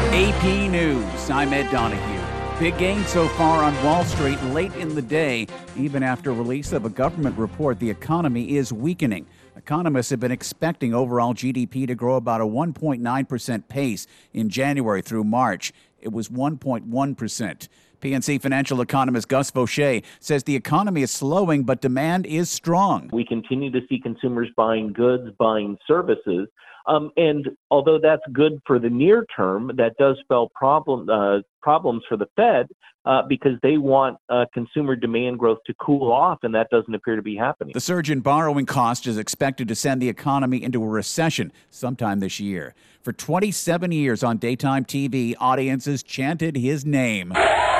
AP News, I'm Ed Donahue. Big gain so far on Wall Street late in the day. Even after release of a government report, the economy is weakening. Economists have been expecting overall GDP to grow about a 1.9% pace in January through March. It was 1.1%. PNC financial economist Gus Faucher says the economy is slowing, but demand is strong. We continue to see consumers buying goods, buying services. And although that's good for the near term, that does spell problems for the Fed because they want consumer demand growth to cool off, and that doesn't appear to be happening. The surge in borrowing cost is expected to send the economy into a recession sometime this year. For 27 years on daytime TV, audiences chanted his name.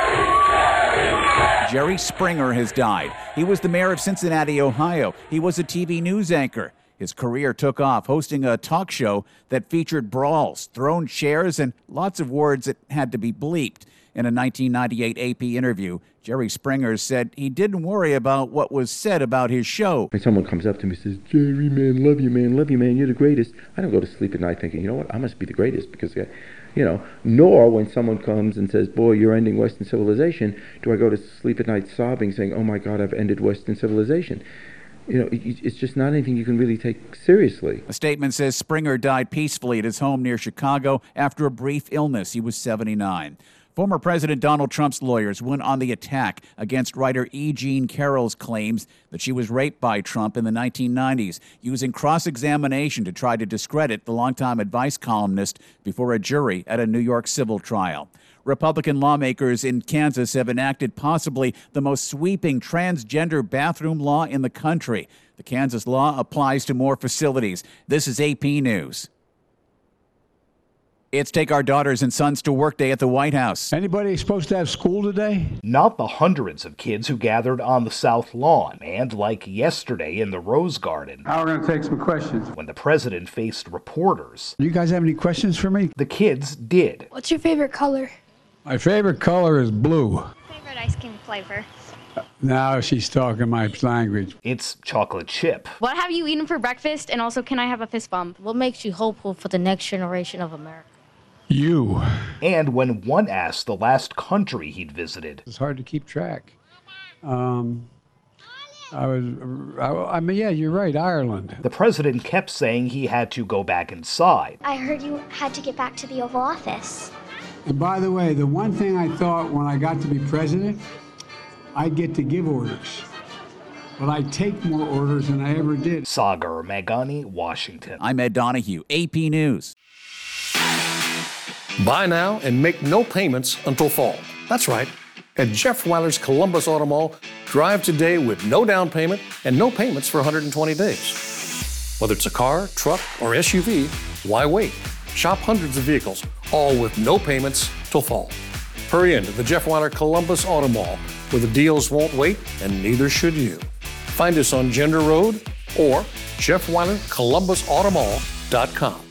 Jerry Springer has died. He was the mayor of Cincinnati, Ohio. He was a TV news anchor. His career took off hosting a talk show that featured brawls, thrown chairs, and lots of words that had to be bleeped. In a 1998 AP interview, Jerry Springer said he didn't worry about what was said about his show. When someone comes up to me and says, Jerry, man, love you, man, you're the greatest, I don't go to sleep at night thinking, you know what, I must be the greatest because, nor when someone comes and says, boy, you're ending Western civilization, do I go to sleep at night sobbing saying, oh my God, I've ended Western civilization. It's just not anything you can really take seriously. A statement says Springer died peacefully at his home near Chicago after a brief illness. He was 79. Former President Donald Trump's lawyers went on the attack against writer E. Jean Carroll's claims that she was raped by Trump in the 1990s, using cross-examination to try to discredit the longtime advice columnist before a jury at a New York civil trial. Republican lawmakers in Kansas have enacted possibly the most sweeping transgender bathroom law in the country. The Kansas law applies to more facilities. This is AP News. It's Take Our Daughters and Sons to Work Day at the White House. Anybody supposed to have school today? Not the hundreds of kids who gathered on the South Lawn, and like yesterday in the Rose Garden. Now we're going to take some questions. When the president faced reporters. Do you guys have any questions for me? The kids did. What's your favorite color? My favorite color is blue. Favorite ice cream flavor? Now she's talking my language. It's chocolate chip. What have you eaten for breakfast? And also, can I have a fist bump? What makes you hopeful for the next generation of America? You. And when one asked the last country he'd visited. It's hard to keep track. Yeah, you're right, Ireland. The president kept saying he had to go back inside. I heard you had to get back to the Oval Office. And by the way, the one thing I thought when I got to be president, I'd get to give orders. But I take more orders than I ever did. Sagar Meghani, Washington. I'm Ed Donahue, AP News. Buy now and make no payments until fall. That's right. At Jeff Weiler's Columbus Auto Mall, drive today with no down payment and no payments for 120 days. Whether it's a car, truck, or SUV, why wait? Shop hundreds of vehicles, all with no payments till fall. Hurry in to the Jeff Weiler Columbus Auto Mall, where the deals won't wait and neither should you. Find us on Gender Road or JeffWeilerColumbusAutomall.com.